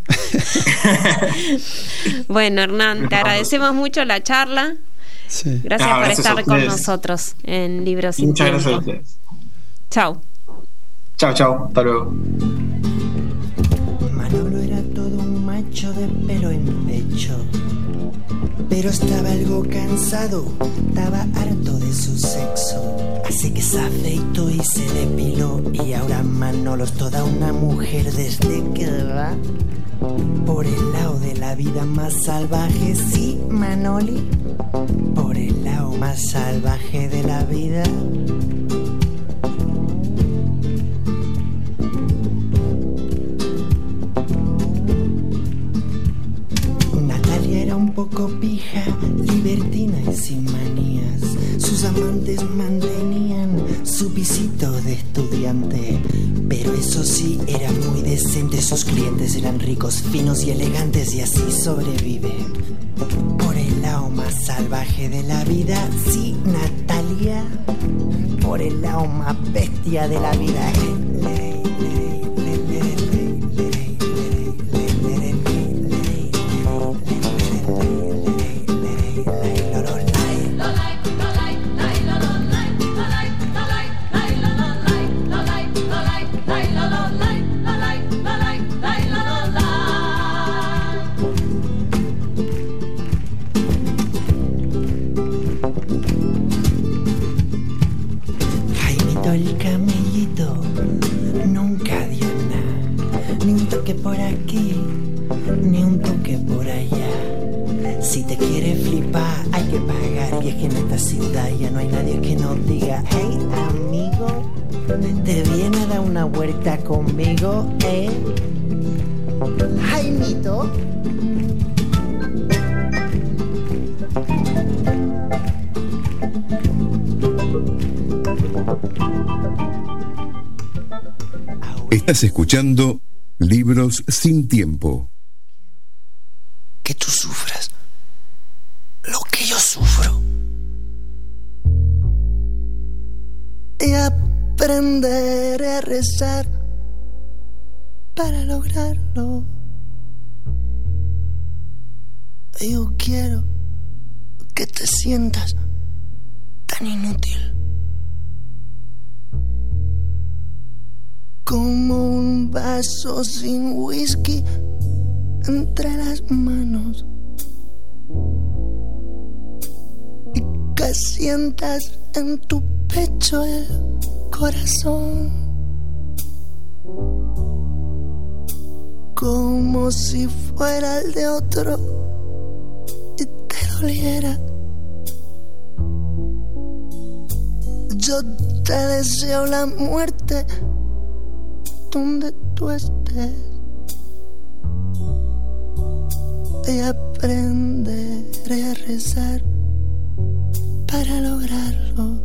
Bueno, Hernán, te agradecemos mucho la charla. Sí. Gracias por Gracias a estar con ustedes. nosotros en Libros Sin Muchas gracias a Tiempo. ustedes. Chao. Chao, hasta luego. Manolo era todo un macho de pelo en pecho, pero estaba algo cansado, estaba harto de su sexo. Así que se afeitó y se depiló, y ahora Manolo es toda una mujer desde que va por el lado de la vida más salvaje. Sí, Manoli, por el lado más salvaje de la vida. Natalia era un poco pija, libertina y sin manías. Sus amantes mantenían su pisito de estudiante, pero eso sí, era muy decente. Sus clientes eran ricos, finos y elegantes, y así sobrevive. Por el lado más salvaje de la vida, sí, Natalia. Por el lado más bestia de la vida. Jaimito el camellito nunca dio nada, ni un toque por aquí, ni un toque por allá. Si te quieres flipar hay que pagar, y es que en esta ciudad ya no hay nadie que nos diga: hey amigo, ¿te viene a dar una vuelta conmigo, Jaimito? Estás escuchando Libros sin Tiempo. Que tú sufras lo que yo sufro, y aprenderé a rezar para lograrlo. Yo quiero que te sientas tan inútil como un vaso sin whisky entre las manos, y que sientas en tu pecho el corazón como si fuera el de otro y te doliera. Yo te deseo la muerte donde tú estés, y aprenderé a rezar para lograrlo.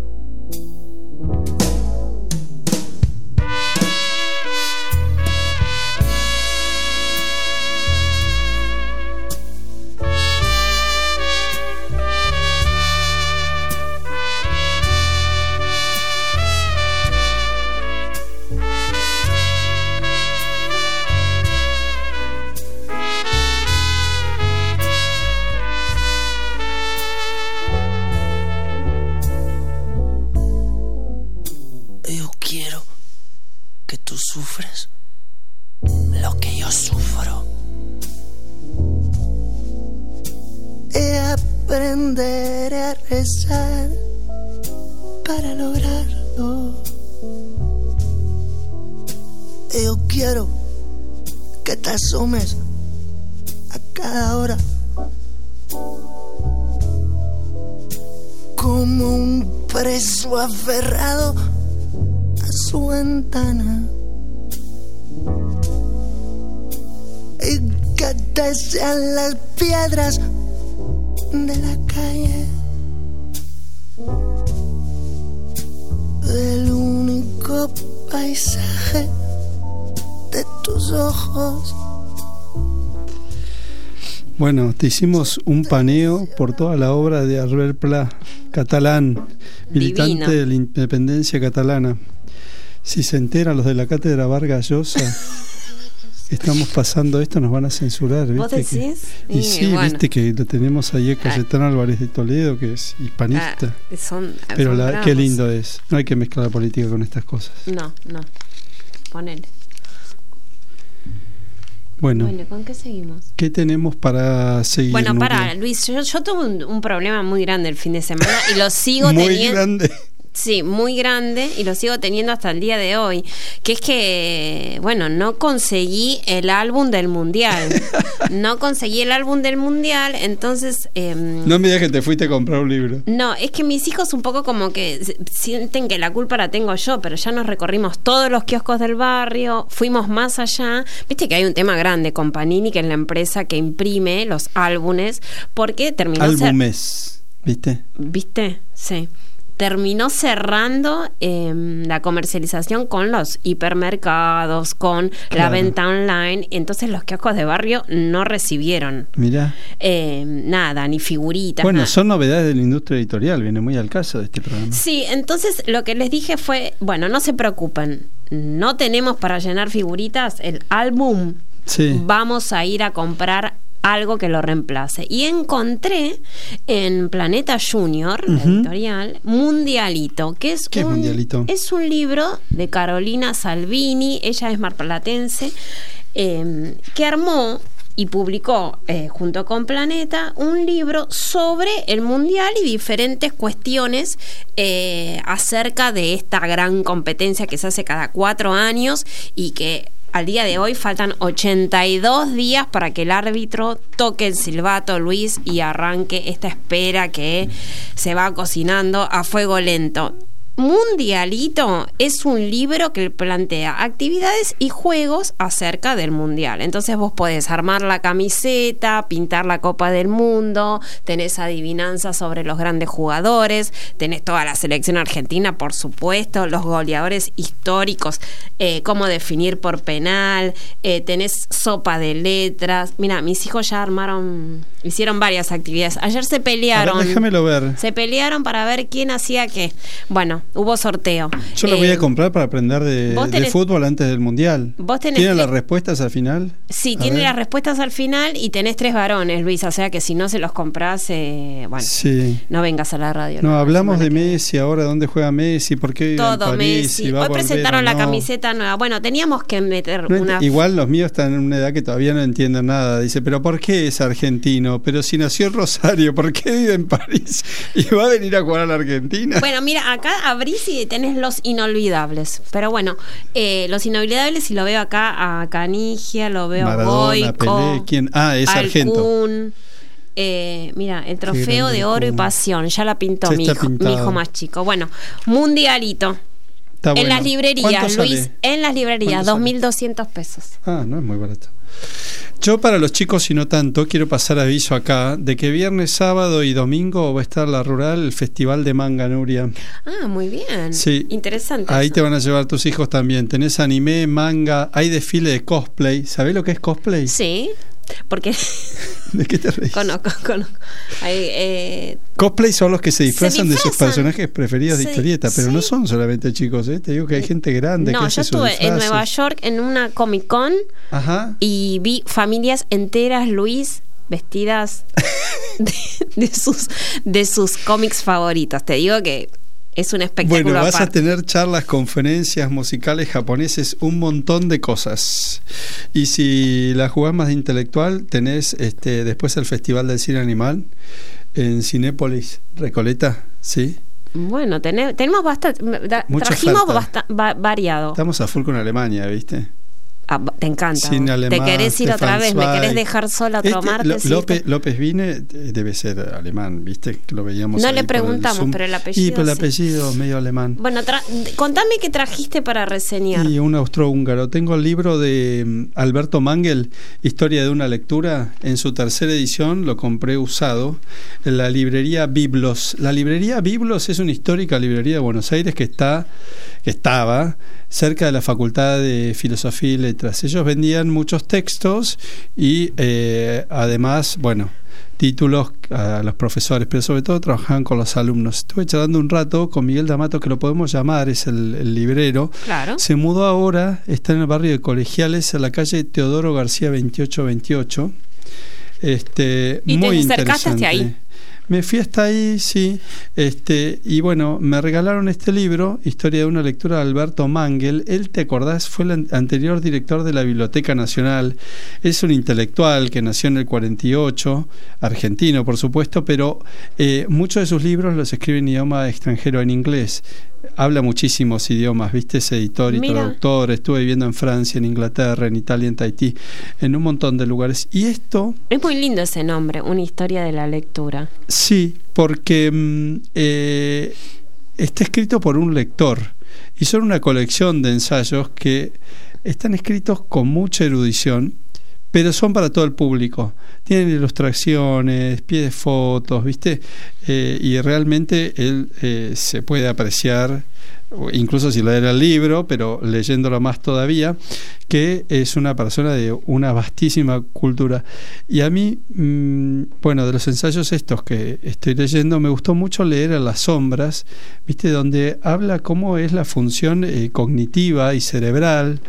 Sufres lo que yo sufro, y aprenderé a rezar para lograrlo. Yo quiero que te asomes a cada hora como un preso aferrado a su ventana, y que te sean las piedras de la calle el único paisaje de tus ojos. Bueno, te hicimos un paneo por toda la obra de Albert Pla, catalán, militante Divino. de la independencia catalana. Si se enteran los de la cátedra Vargas Llosa que estamos pasando esto, nos van a censurar. ¿Vos ¿viste? decís? Y sí, bueno. viste que lo tenemos ahí a Cayetano Álvarez de Toledo, que es hispanista. Pero son qué bravos. lindo es. No hay que mezclar la política con estas cosas. No. Ponele. Bueno, ¿Con qué seguimos? ¿qué tenemos para seguir? Bueno, Nuria? para, Luis, yo tuve un problema muy grande el fin de semana y lo sigo Muy teniendo. grande. Sí, muy grande, y lo sigo teniendo hasta el día de hoy, que es que, bueno, no conseguí el álbum del Mundial. Entonces... No me digas que te fuiste a comprar un libro. No, es que mis hijos un poco como que sienten que la culpa la tengo yo, pero ya nos recorrimos todos los kioscos del barrio, fuimos más allá. Viste que hay un tema grande con Panini, que es la empresa que imprime los álbumes, porque terminó... Álbumes, ¿viste? ¿Viste? Sí. Terminó cerrando la comercialización con los hipermercados, con la venta online. Entonces los kioscos de barrio no recibieron Mirá. nada, ni figuritas. Bueno, nada. son novedades de la industria editorial, viene muy al caso de este programa. Sí, entonces lo que les dije fue, bueno, no se preocupen, no tenemos para llenar figuritas el álbum, Sí. vamos a ir a comprar algo que lo reemplace. Y encontré en Planeta Junior, la editorial, Mundialito, que es ¿Qué es Mundialito? Es un libro de Carolina Salvini, ella es marplatense, que armó y publicó junto con Planeta un libro sobre el Mundial y diferentes cuestiones acerca de esta gran competencia que se hace cada 4 años y que al día de hoy faltan 82 días para que el árbitro toque el silbato, Luis, y arranque esta espera que se va cocinando a fuego lento. Mundialito es un libro que plantea actividades y juegos acerca del Mundial. Entonces vos podés armar la camiseta, pintar la Copa del Mundo, tenés adivinanzas sobre los grandes jugadores, tenés toda la selección argentina, por supuesto, los goleadores históricos, cómo definir por penal, tenés sopa de letras. Mira, mis hijos ya hicieron varias actividades. Ayer se pelearon. Déjamelo ver. Se pelearon para ver quién hacía qué. Bueno, hubo sorteo. Yo lo voy a comprar para aprender de fútbol antes del Mundial. ¿Tiene las respuestas al final? Sí, tiene las respuestas al final y tenés 3 varones, Luis. O sea que si no se los comprás, sí, no vengas a la radio. No, hablamos de Messi ahora. ¿Dónde juega Messi? ¿Por qué vive en París? Messi. Hoy presentaron la camiseta nueva. Bueno, teníamos que meter una... Igual los míos están en una edad que todavía no entienden nada. Dice, ¿pero por qué es argentino? Pero si nació en Rosario, ¿por qué vive en París? Y va a venir a jugar a la Argentina. Bueno, mira, acá abrís y tenés los inolvidables. Pero bueno, los inolvidables, si lo veo acá a Canigia, lo veo Maradona, a Goico. Pelé, ¿quién? Es Argento. Mira, el trofeo de oro y pasión. Ya la pintó mi hijo más chico. Bueno, Mundialito. En las librerías, Luis, en las librerías, 2.200 pesos. No es muy barato. Yo para los chicos y no tanto quiero pasar aviso acá de que viernes, sábado y domingo va a estar La Rural, el Festival de Manga, Nuria. Muy bien. Sí. Interesante. Ahí te van a llevar tus hijos también. Tenés anime, manga, hay desfile de cosplay. ¿Sabés lo que es cosplay? Sí. Porque ¿de qué te reís? Conozco. Cosplay son los que se disfrazan de sus personajes preferidos de historieta, pero no son solamente chicos, Te digo que hay gente grande que hace sus disfraces. Yo estuve en Nueva York en una Comic Con y vi familias enteras, Luis, vestidas de sus cómics favoritos. Te digo que es un espectáculo. Bueno, vas aparte. a tener charlas, conferencias musicales japoneses, un montón de cosas. Y si la jugás más de intelectual, tenés después el Festival del Cine Animal en Cinépolis Recoleta, ¿sí? Bueno, tenemos bastante. Trajimos variado. Estamos a full con Alemania, ¿viste? Te encanta. Cine alemán, te querés ir otra vez, Zweig. me querés dejar sola otro martes. López Vine debe ser alemán, ¿viste? Que lo veíamos. No le preguntamos, pero el apellido. Sí, pero el apellido medio alemán. Bueno, contame qué trajiste para reseñar. Y un austrohúngaro. Tengo el libro de Alberto Mangel, Historia de una lectura. En su 3ª edición lo compré usado en la librería Biblos. La librería Biblos es una histórica librería de Buenos Aires que estaba cerca de la Facultad de Filosofía y Letras. Ellos vendían muchos textos y además, títulos a los profesores, pero sobre todo trabajaban con los alumnos. Estuve charlando un rato con Miguel D'Amato, que lo podemos llamar, es el librero. Claro. Se mudó ahora, está en el barrio de Colegiales, en la calle Teodoro García 2828. ¿Y muy te acercaste hasta ahí? Me fui hasta ahí, sí. Y bueno, me regalaron este libro, Historia de una lectura, de Alberto Mangel. Él, ¿te acordás? Fue el anterior director de la Biblioteca Nacional. Es un intelectual que nació en el 48, argentino, por supuesto, pero muchos de sus libros los escribe en idioma extranjero, en inglés. Habla muchísimos idiomas, ¿viste? Es editor y traductor. Estuve viviendo en Francia, en Inglaterra, en Italia, en Tahití, en un montón de lugares. Y esto... Es muy lindo ese nombre, Una historia de la lectura. Sí, porque está escrito por un lector y son una colección de ensayos que están escritos con mucha erudición, pero son para todo el público. Tienen ilustraciones, pie de fotos, ¿viste? Y realmente él se puede apreciar, incluso si leer el libro, pero leyéndolo más todavía, que es una persona de una vastísima cultura. Y a mí, de los ensayos estos que estoy leyendo, me gustó mucho leer En las sombras, ¿viste? Donde habla cómo es la función cognitiva y cerebral.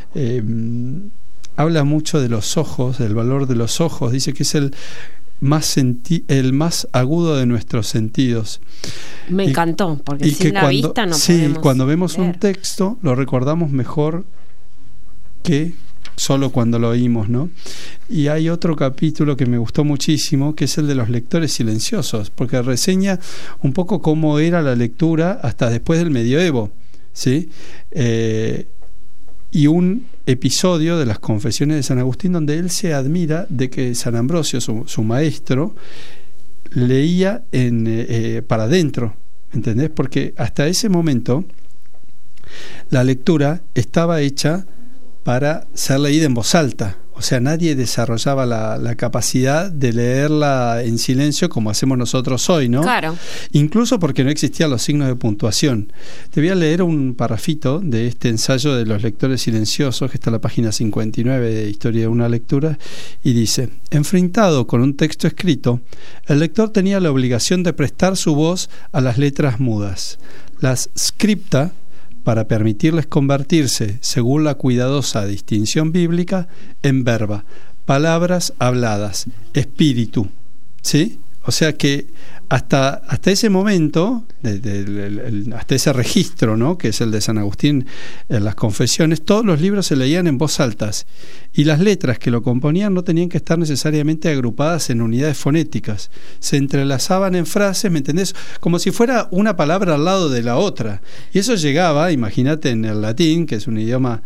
Habla mucho de los ojos, del valor de los ojos. Dice que es el más agudo de nuestros sentidos. Me encantó, porque sin la vista no podemos cuando vemos leer. un texto lo recordamos mejor que solo cuando lo oímos, ¿no? Y hay otro capítulo que me gustó muchísimo, que es el de los lectores silenciosos, porque reseña un poco cómo era la lectura hasta después del medioevo, ¿sí? Y un episodio de las Confesiones de San Agustín donde él se admira de que San Ambrosio, su maestro, leía para adentro, ¿entendés? Porque hasta ese momento la lectura estaba hecha para ser leída en voz alta. O sea, nadie desarrollaba la capacidad de leerla en silencio como hacemos nosotros hoy, ¿no? Claro. Incluso porque no existían los signos de puntuación. Te voy a leer un parrafito de este ensayo de los lectores silenciosos, que está en la página 59 de Historia de una lectura, y dice: enfrentado con un texto escrito, el lector tenía la obligación de prestar su voz a las letras mudas. Las scripta, para permitirles convertirse, según la cuidadosa distinción bíblica, en verba, palabras habladas, espíritu, ¿sí? O sea que hasta ese momento, hasta ese registro, ¿no?, que es el de San Agustín en las Confesiones, todos los libros se leían en voz altas y las letras que lo componían no tenían que estar necesariamente agrupadas en unidades fonéticas, se entrelazaban en frases, ¿me entendés? Como si fuera una palabra al lado de la otra, y eso llegaba, imagínate, en el latín, que es un idioma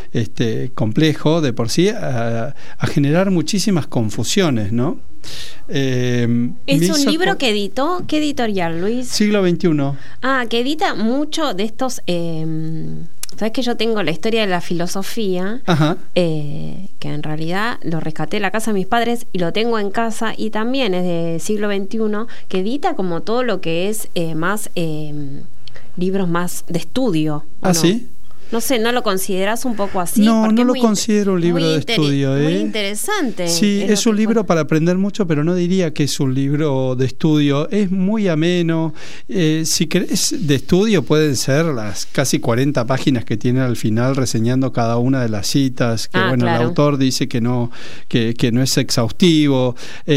complejo de por sí, a generar muchísimas confusiones, ¿no? Es un libro que editó, ¿qué editorial, Luis? Siglo XXI. Que edita mucho de estos. Sabes que yo tengo la historia de la filosofía, que en realidad lo rescaté en la casa de mis padres y lo tengo en casa, y también es de siglo XXI, que edita como todo lo que es más libros más de estudio. ¿Ah, no? ¿Sí? No sé, ¿no lo consideras un poco así? No, no lo considero un libro de estudio. Muy interesante. Sí, es un libro para aprender mucho, pero no diría que es un libro de estudio. Es muy ameno. Si querés de estudio, pueden ser las casi 40 páginas que tiene al final reseñando cada una de las citas. Que bueno, claro, el autor dice que no es exhaustivo.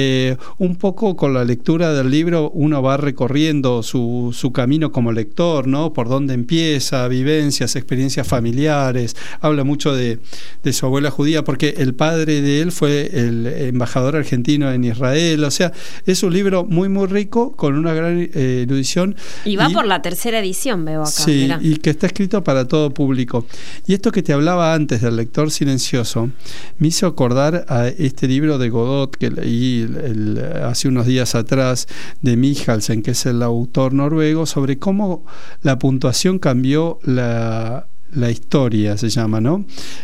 Un poco con la lectura del libro uno va recorriendo su camino como lector, ¿no? Por dónde empieza, vivencias, experiencias familiares, habla mucho de su abuela judía, porque el padre de él fue el embajador argentino en Israel. O sea, es un libro muy muy rico, con una gran erudición. Y va por la tercera edición, veo acá. Sí, mirá. Y que está escrito para todo público. Y esto que te hablaba antes del lector silencioso, me hizo acordar a este libro de Godot que leí hace unos días atrás, de Michalsen, que es el autor noruego, sobre cómo la puntuación cambió la historia, se llama, ¿no?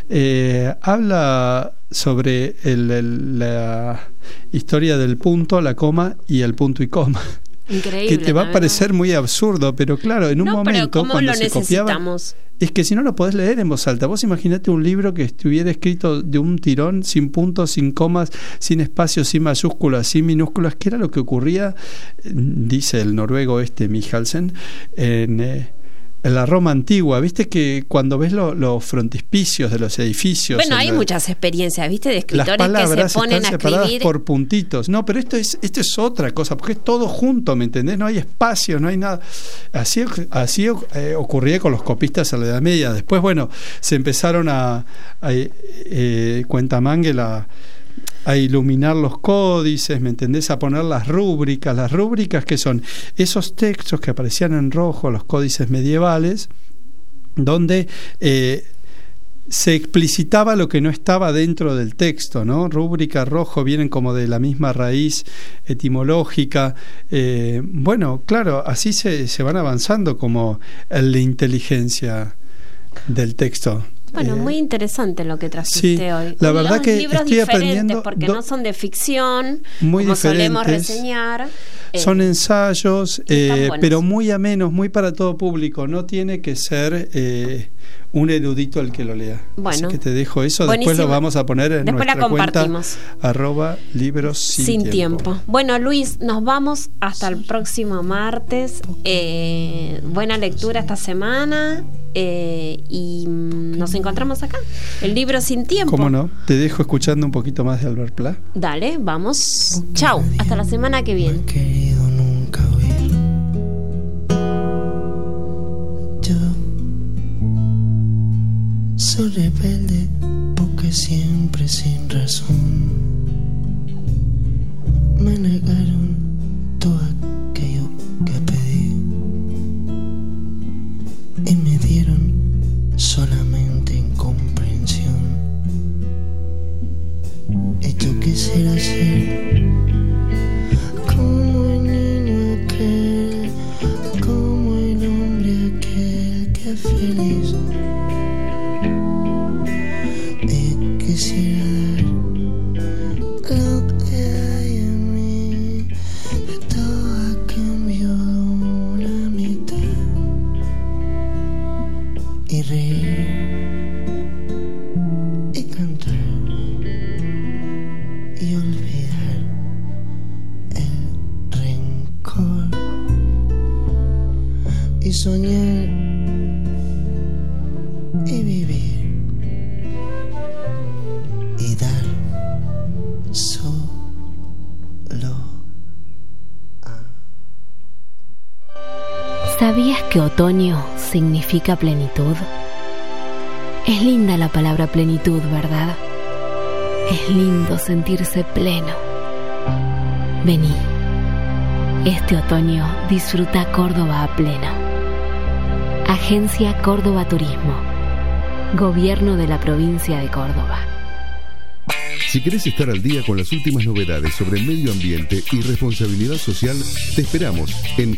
Habla sobre la historia del punto, la coma y el punto y coma. Increíble. Que te va a parecer muy absurdo, pero claro, en un momento cuando se copiaba, es que si no lo podés leer en voz alta. Vos imaginate un libro que estuviera escrito de un tirón, sin puntos, sin comas, sin espacios, sin mayúsculas, sin minúsculas, que era lo que ocurría, dice el noruego Michalsen, en la Roma antigua. Viste que cuando ves los frontispicios de los edificios, bueno, hay muchas experiencias, viste, de escritores que se ponen a escribir por puntitos. No, pero esto es otra cosa, porque es todo junto, ¿me entendés? No hay espacio, no hay nada. Así ocurría con los copistas a la Edad Media. Después, bueno, se empezaron cuenta Mangel, a iluminar los códices, ¿me entendés? A poner las rúbricas que son esos textos que aparecían en rojo, los códices medievales, donde se explicitaba lo que no estaba dentro del texto, ¿no? Rúbrica, rojo, vienen como de la misma raíz etimológica. Bueno, claro, así se van avanzando como en la inteligencia del texto. Bueno, muy interesante lo que trajiste hoy. La verdad que libros estoy aprendiendo, porque no son de ficción, muy como diferentes, solemos reseñar. Son ensayos, pero muy amenos, muy para todo público. No tiene que ser un erudito el que lo lea. Bueno, así que te dejo eso. Buenísimo. Después lo vamos a poner en después nuestra cuenta ¡Libros sin tiempo! Bueno, Luis, nos vamos hasta el próximo martes. Buena lectura esta semana, y nos encontramos acá. El Libro sin tiempo. ¿Cómo no? Te dejo escuchando un poquito más de Albert Pla. Dale, vamos. Chau, hasta la semana que viene. Nunca oír. Yo soy rebelde porque que siempre sin razón me negaron todo aquello que pedí y me dieron solamente incomprensión. Y yo quisiera ser como el niño aquel, como el hombre aquel que es feliz. Y quisiera dar lo que hay en mí, todo a cambio de una mitad, y reír y cantar y olvidar el rencor y soñar y vivir y dar solo a... ¿Sabías que otoño significa plenitud? Es linda la palabra plenitud, ¿verdad? Es lindo sentirse pleno. Vení. Este otoño disfruta Córdoba a pleno. Agencia Córdoba Turismo. Gobierno de la provincia de Córdoba. Si querés estar al día con las últimas novedades sobre medio ambiente y responsabilidad social, te esperamos en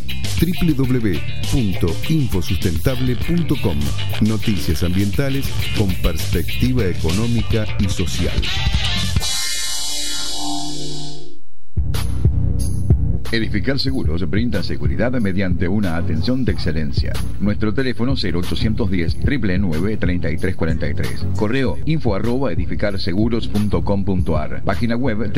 www.infosustentable.com. Noticias ambientales con perspectiva económica y social. Edificar Seguros brinda seguridad mediante una atención de excelencia. Nuestro teléfono 0810-999-3343. Correo info@edificarseguros.com.ar. Página web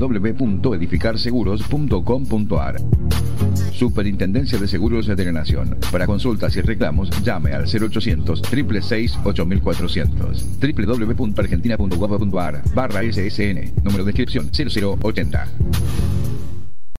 www.edificarseguros.com.ar. Superintendencia de Seguros de la Nación. Para consultas y reclamos, llame al 0800-666-8400. www.argentina.gov.ar/SSN. Número de inscripción 0080.